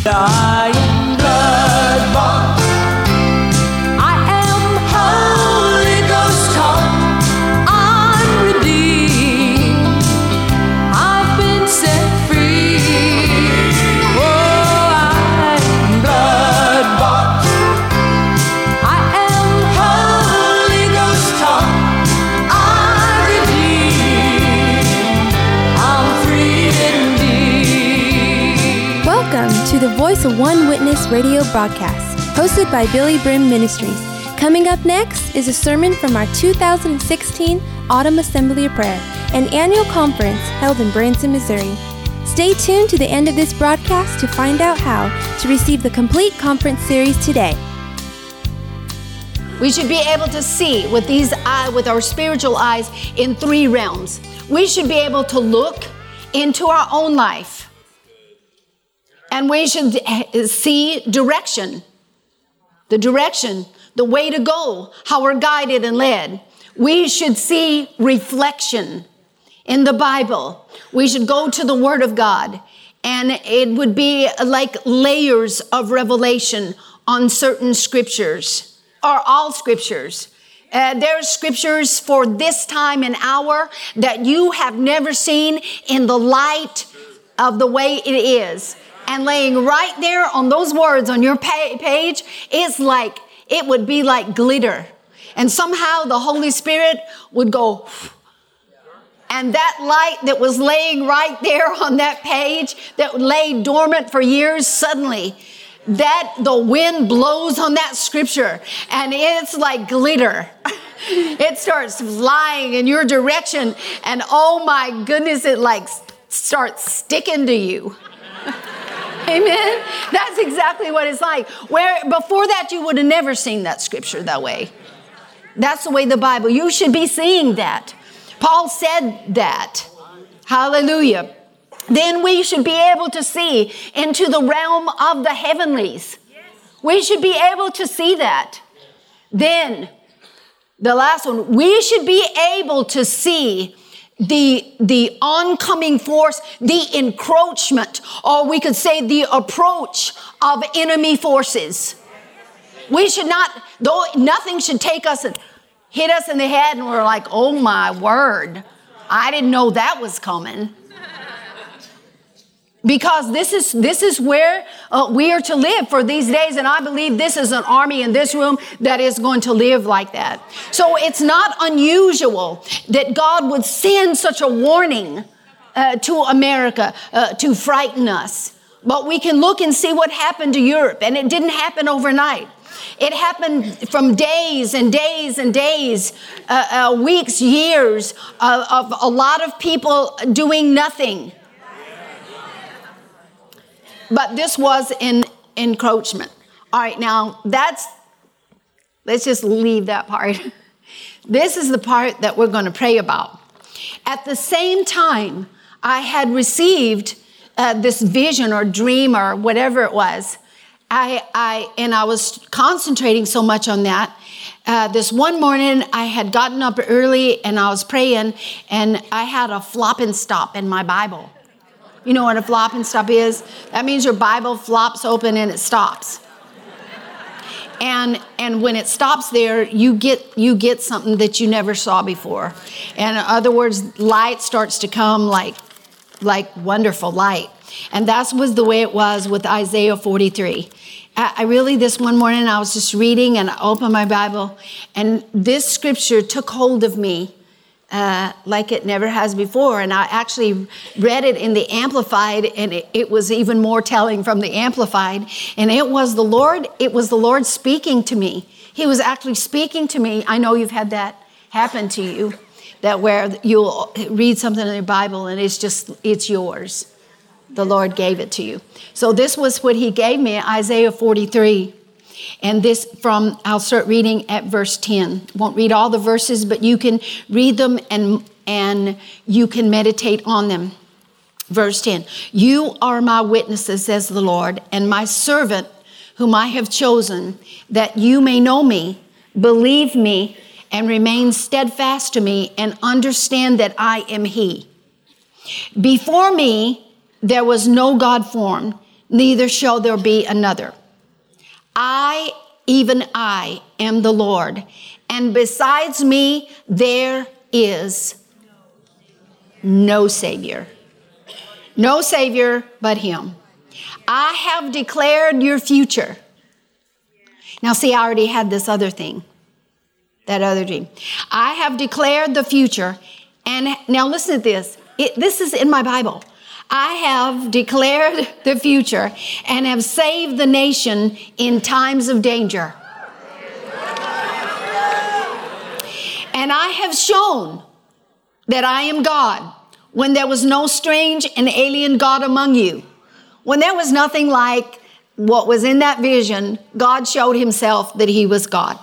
I am blood-bought. I am Holy Ghost taught. I'm redeemed. I've been set free. Oh, I am blood-bought. I am Holy Ghost taught. I'm redeemed. I'm free indeed. Welcome to the Voice of One Witness radio broadcast, hosted by Billy Brim Ministries. Coming up next is a sermon from our 2016 Autumn Assembly of Prayer, an annual conference held in Branson, Missouri. Stay tuned to the end of this broadcast to find out how to receive the complete conference series today. We should be able to see with our spiritual eyes in three realms. We should be able to look into our own life. And we should see direction, the way to go, how we're guided and led. We should see reflection in the Bible. We should go to the Word of God, and it would be like layers of revelation on certain scriptures, or all scriptures. There's scriptures for this time and hour that you have never seen in the light of the way it is. And laying right there on those words on your page is like, it would be like glitter. And somehow the Holy Spirit would go, and that light that was laying right there on that page that lay dormant for years, suddenly the wind blows on that scripture and it's like glitter. It starts flying in your direction, and oh my goodness, it like starts sticking to you. Amen. That's exactly what it's like. Where before that you would have never seen that scripture that way. That's the way the Bible. You should be seeing that. Paul said that. Hallelujah. Then we should be able to see into the realm of the heavenlies. We should be able to see that. Then the last one, we should be able to see the oncoming force, the encroachment, or we could say the approach of enemy forces. We should not, though nothing should take us and hit us in the head and we're like, oh my word, I didn't know that was coming. Because this is where we are to live for these days. And I believe this is an army in this room that is going to live like that. So it's not unusual that God would send such a warning to America to frighten us. But we can look and see what happened to Europe. And it didn't happen overnight. It happened from days and days and days, weeks, years of a lot of people doing nothing. But this was an encroachment. All right, now let's just leave that part. This is the part that we're going to pray about. At the same time, I had received this vision or dream or whatever it was. I was concentrating so much on that. This one morning, I had gotten up early and I was praying, and I had a flop and stop in my Bible. You know what a flop and stop is? That means your Bible flops open and it stops. And when it stops there, you get something that you never saw before. And in other words, light starts to come like wonderful light. And that was the way it was with Isaiah 43. I really, this one morning, I was just reading and I opened my Bible, and this scripture took hold of me like it never has before. And I actually read it in the Amplified, and it was even more telling from the Amplified. And it was the Lord speaking to me. He was actually speaking to me. I know you've had that happen to you, that where you'll read something in the Bible and it's yours. The Lord gave it to you. So this was what he gave me, Isaiah 43. And I'll start reading at verse 10. Won't read all the verses, but you can read them and you can meditate on them. Verse 10, you are my witnesses, says the Lord, and my servant whom I have chosen, that you may know me, believe me, and remain steadfast to me, and understand that I am he. Before me there was no God formed, neither shall there be another. I, even I, am the Lord, and besides me there is no Savior. No Savior but Him. I have declared your future. Now see, I already had this other thing, that other dream. I have declared the future, and now listen to this. This is in my Bible. I have declared the future and have saved the nation in times of danger. And I have shown that I am God when there was no strange and alien God among you. When there was nothing like what was in that vision, God showed himself that he was God.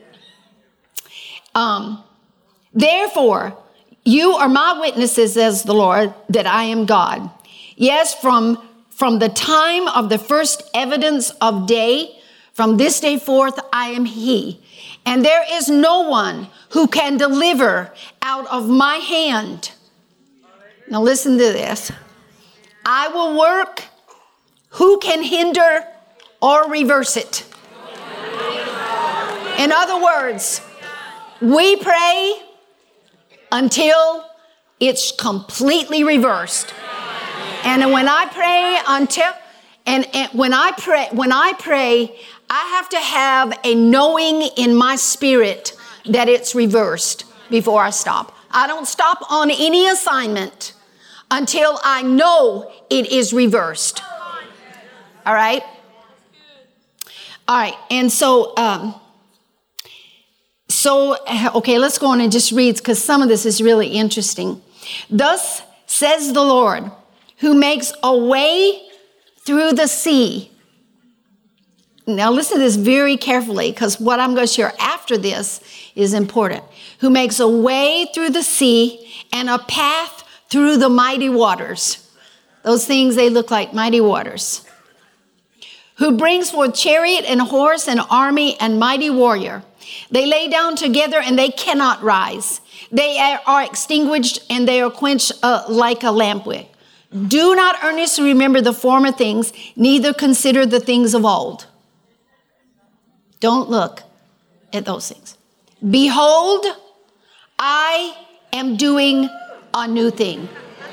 Therefore, you are my witnesses, says the Lord, that I am God. Yes, from the time of the first evidence of day, from this day forth, I am He. And there is no one who can deliver out of my hand. Now listen to this. I will work. Who can hinder or reverse it? In other words, we pray until it's completely reversed. And when I pray, I have to have a knowing in my spirit that it's reversed before I stop. I don't stop on any assignment until I know it is reversed. All right? All right. And so, okay, let's go on and just read, because some of this is really interesting. Thus says the Lord, who makes a way through the sea. Now listen to this very carefully, because what I'm going to share after this is important. Who makes a way through the sea and a path through the mighty waters. Those things, they look like mighty waters. Who brings forth chariot and horse and army and mighty warrior. They lay down together and they cannot rise. They are extinguished and they are quenched like a lampwick. Do not earnestly remember the former things, neither consider the things of old. Don't look at those things. Behold, I am doing a new thing.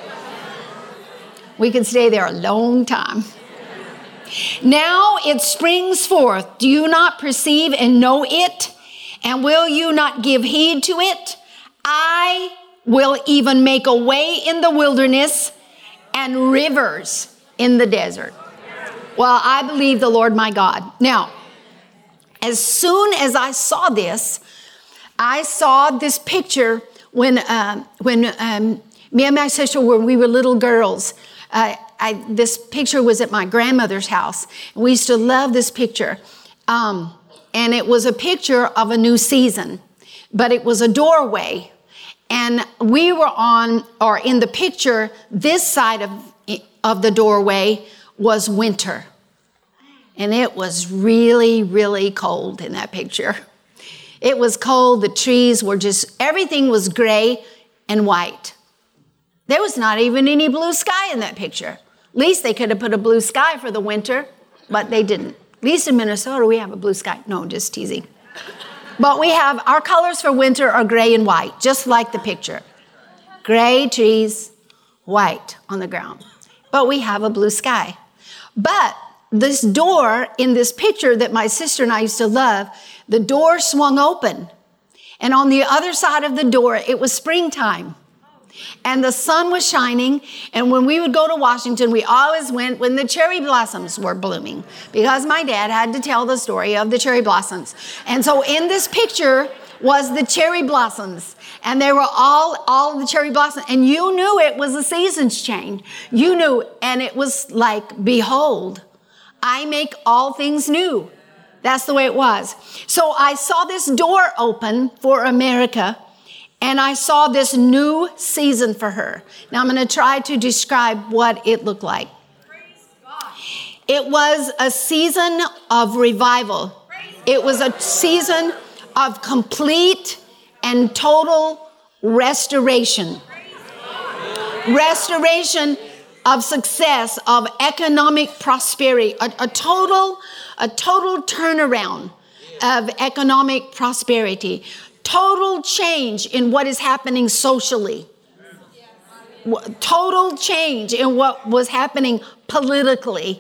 We can stay there a long time. Now it springs forth. Do you not perceive and know it? And will you not give heed to it? I will even make a way in the wilderness and rivers in the desert. Well, I believe the Lord my God. Now, as soon as I saw this picture when me and my sister, when we were little girls. This picture was at my grandmother's house. We used to love this picture. And it was a picture of a new season, but it was a doorway. And we were in the picture, this side of the doorway was winter. And it was really, really cold in that picture. It was cold. The trees were everything was gray and white. There was not even any blue sky in that picture. At least they could have put a blue sky for the winter, but they didn't. At least in Minnesota, we have a blue sky. No, just teasing. But our colors for winter are gray and white, just like the picture. Gray trees, white on the ground. But we have a blue sky. But this door in this picture that my sister and I used to love, the door swung open. And on the other side of the door, it was springtime. And the sun was shining. And when we would go to Washington, we always went when the cherry blossoms were blooming, because my dad had to tell the story of the cherry blossoms. And so in this picture was the cherry blossoms. And they were all the cherry blossoms. And you knew it was a season's change. You knew. And it was like, behold, I make all things new. That's the way it was. So I saw this door open for America. And I saw this new season for her. Now I'm going to try to describe what it looked like. It was a season of revival. It was a season of complete and total restoration. Restoration of success, of economic prosperity, a total turnaround of economic prosperity, total change in what is happening socially, total change in what was happening politically.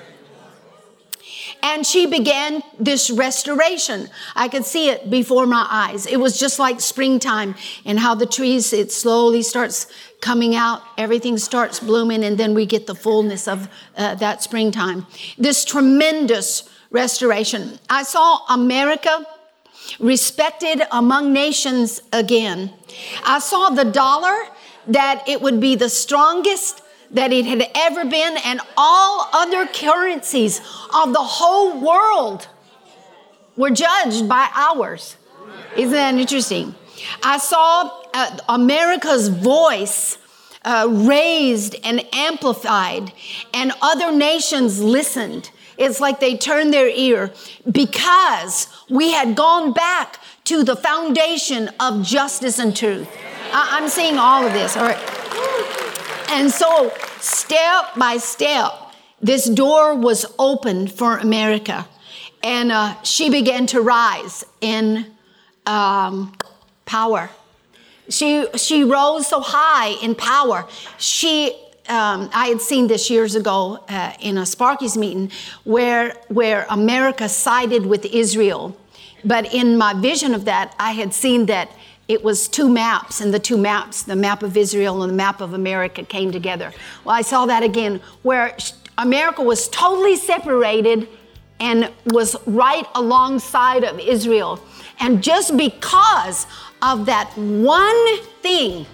And she began this restoration. I could see it before my eyes. It was just like springtime and how the trees, it slowly starts coming out. Everything starts blooming, and then we get the fullness of that springtime. This tremendous restoration. I saw America respected among nations again. I saw the dollar, that it would be the strongest that it had ever been, and all other currencies of the whole world were judged by ours. Isn't that interesting? I saw America's voice raised and amplified, and other nations listened. It's like they turned their ear because we had gone back to the foundation of justice and truth. I'm seeing all of this. All right. And so, step by step, this door was opened for America. And she began to rise in power. She rose so high in power. I had seen this years ago in a Sparky's meeting where America sided with Israel. But in my vision of that, I had seen that it was two maps, and the two maps, the map of Israel and the map of America, came together. Well, I saw that again, where America was totally separated and was right alongside of Israel. And just because of that one thing,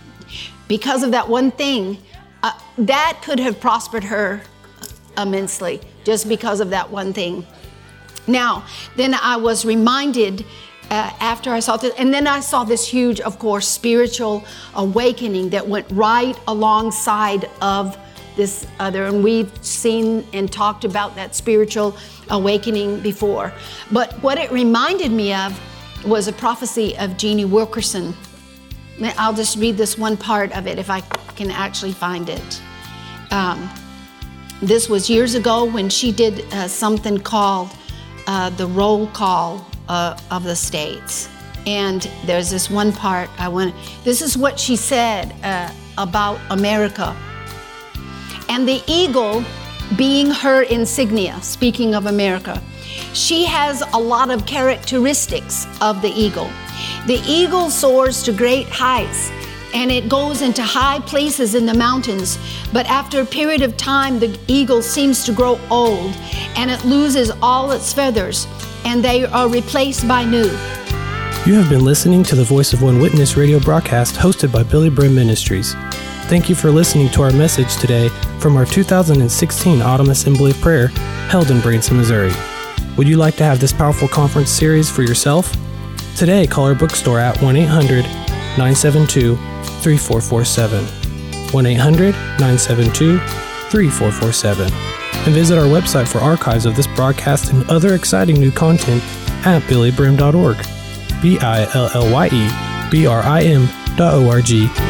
that could have prospered her immensely, just because of that one thing. Now, then I was reminded after I saw this, and then I saw this huge, of course, spiritual awakening that went right alongside of this other. And we've seen and talked about that spiritual awakening before. But what it reminded me of was a prophecy of Jeannie Wilkerson. I'll just read this one part of it if I can actually find it. This was years ago when she did something called the roll call of the states. And there's this one part this is what she said about America. And the eagle being her insignia, speaking of America, she has a lot of characteristics of the eagle. The eagle soars to great heights, and it goes into high places in the mountains. But after a period of time, the eagle seems to grow old, and it loses all its feathers, and they are replaced by new. You have been listening to the Voice of One Witness radio broadcast hosted by Billy Brim Ministries. Thank you for listening to our message today from our 2016 Autumn Assembly of Prayer held in Branson, Missouri. Would you like to have this powerful conference series for yourself? Today, call our bookstore at 1-800-972-3447, 1-800-972-3447, and visit our website for archives of this broadcast and other exciting new content at billybrim.org, BILLYEBRIM.org.